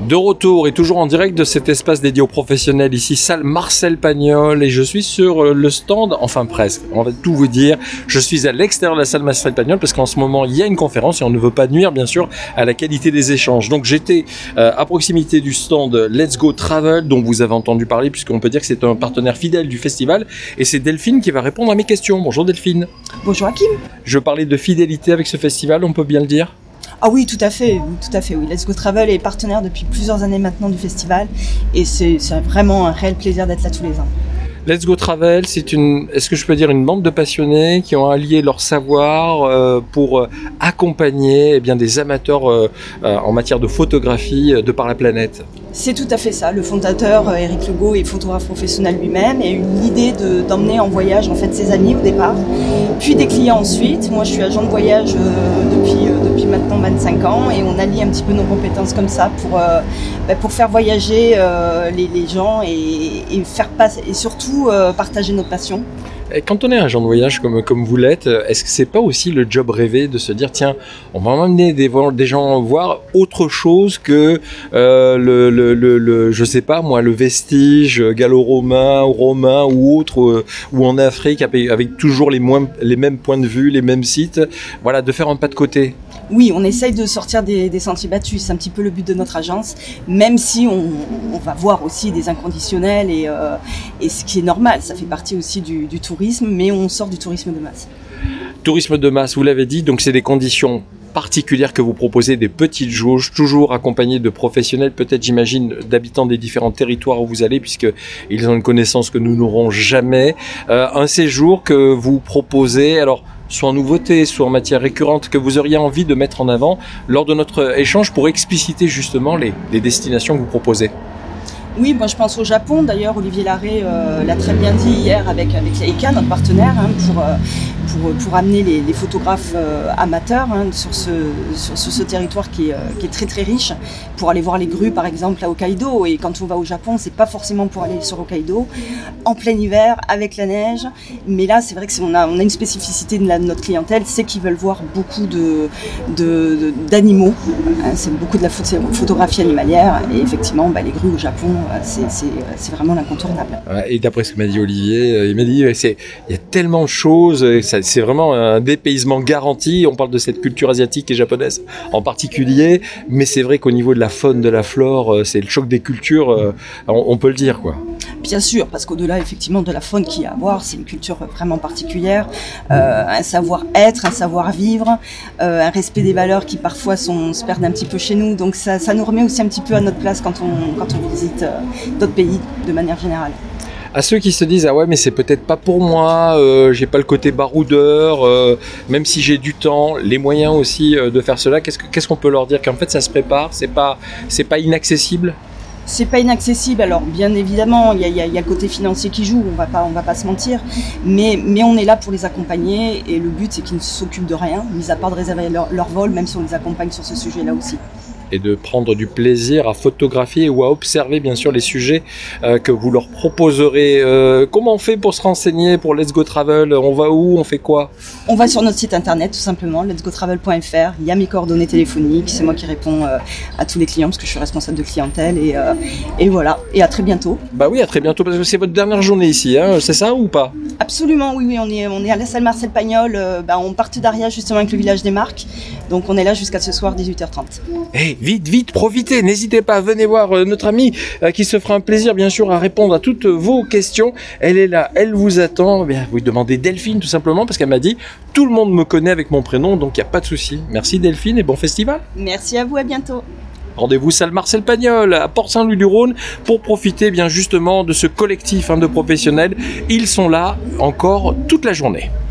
De retour et toujours en direct de cet espace dédié aux professionnels, ici salle Marcel Pagnol, et je suis sur le stand, enfin presque, on va tout vous dire, je suis à l'extérieur de la salle Marcel Pagnol parce qu'en ce moment il y a une conférence et on ne veut pas nuire bien sûr à la qualité des échanges. Donc j'étais à proximité du stand Let's Go Travel dont vous avez entendu parler puisqu'on peut dire que c'est un partenaire fidèle du festival, et c'est Delphine qui va répondre à mes questions. Bonjour Delphine. Bonjour Hakim. Je parlais de fidélité avec ce festival, on peut bien le dire? Ah oui, tout à fait, oui. Let's Go Travel est partenaire depuis plusieurs années maintenant du festival et c'est vraiment un réel plaisir d'être là tous les ans. Let's Go Travel, est-ce que je peux dire une bande de passionnés qui ont allié leur savoir pour accompagner des amateurs en matière de photographie de par la planète? C'est tout à fait ça. Le fondateur, Eric Legault, est photographe professionnel lui-même et a eu l'idée d'emmener en voyage en fait ses amis au départ, puis des clients ensuite. Moi, je suis agent de voyage depuis maintenant 25 ans et on allie un petit peu nos compétences comme ça pour faire voyager les gens et faire passer et surtout partager notre passion. Et quand on est agent de voyage comme vous l'êtes, est-ce que c'est pas aussi le job rêvé de se dire tiens, on va emmener des gens voir autre chose que je sais pas moi, le vestige gallo-romain, romain ou autre, ou en Afrique avec toujours les mêmes points de vue, les mêmes sites, voilà, de faire un pas de côté. Oui, on essaye de sortir des sentiers battus, c'est un petit peu le but de notre agence, même si on va voir aussi des inconditionnels et ce qui est normal, ça fait partie aussi du tourisme, mais on sort du tourisme de masse. Tourisme de masse, vous l'avez dit, donc c'est des conditions particulières que vous proposez, des petites jauges, toujours accompagnées de professionnels, peut-être j'imagine d'habitants des différents territoires où vous allez, puisqu'ils ont une connaissance que nous n'aurons jamais. Un séjour que vous proposez, alors soit en nouveauté, soit en matière récurrente, que vous auriez envie de mettre en avant lors de notre échange pour expliciter justement les destinations que vous proposez. Oui, moi je pense au Japon. D'ailleurs, Olivier Larrey l'a très bien dit hier avec Leica, notre partenaire, pour amener les photographes amateurs sur ce territoire qui est très très riche, pour aller voir les grues par exemple à Hokkaido. Et quand on va au Japon, c'est pas forcément pour aller sur Hokkaido en plein hiver avec la neige. Mais là, c'est vrai que on a une spécificité de notre clientèle, c'est qu'ils veulent voir beaucoup d'animaux. C'est beaucoup de la photographie animalière. Et effectivement, les grues au Japon, c'est vraiment l'incontournable. Et d'après ce que m'a dit Olivier, il m'a dit il y a tellement de choses, c'est vraiment un dépaysement garanti. On parle de cette culture asiatique et japonaise en particulier, mais c'est vrai qu'au niveau de la faune, de la flore, c'est le choc des cultures, on peut le dire quoi. Bien sûr, parce qu'au-delà effectivement de la faune qu'il y a à voir, c'est une culture vraiment particulière, un savoir-être, un savoir-vivre, un respect des valeurs qui parfois se perdent un petit peu chez nous. Donc ça nous remet aussi un petit peu à notre place quand on visite d'autres pays de manière générale. À ceux qui se disent ah ouais mais c'est peut-être pas pour moi, j'ai pas le côté baroudeur, même si j'ai du temps, les moyens aussi de faire cela, qu'est-ce qu'on peut leur dire? Qu'en fait ça se prépare, c'est pas inaccessible? C'est pas inaccessible, alors bien évidemment il y a le côté financier qui joue, on va pas se mentir, mais on est là pour les accompagner et le but c'est qu'ils ne s'occupent de rien, mis à part de réserver leur vol, même si on les accompagne sur ce sujet-là aussi. Et de prendre du plaisir à photographier ou à observer bien sûr les sujets que vous leur proposerez. Comment on fait pour se renseigner pour Let's Go Travel? On va où? On fait quoi? On va sur notre site internet tout simplement, letsgotravel.fr. Il y a mes coordonnées téléphoniques, c'est moi qui réponds à tous les clients parce que je suis responsable de clientèle et voilà. Et à très bientôt. Bah oui, à très bientôt parce que c'est votre dernière journée ici, hein, c'est ça ou pas? Absolument, oui, on est à la salle Marcel Pagnol, en partenariat justement avec le Village des Marques. Donc on est là jusqu'à ce soir 18h30. Hey, vite, profitez, n'hésitez pas, venez voir notre amie qui se fera un plaisir bien sûr à répondre à toutes vos questions. Elle est là, elle vous attend. Bien, vous demandez Delphine tout simplement parce qu'elle m'a dit tout le monde me connaît avec mon prénom, donc il n'y a pas de souci. Merci Delphine et bon festival. Merci à vous, à bientôt. Rendez-vous salle Marcel Pagnol à Port-Saint-Louis-du-Rhône pour profiter bien justement de ce collectif de professionnels. Ils sont là encore toute la journée.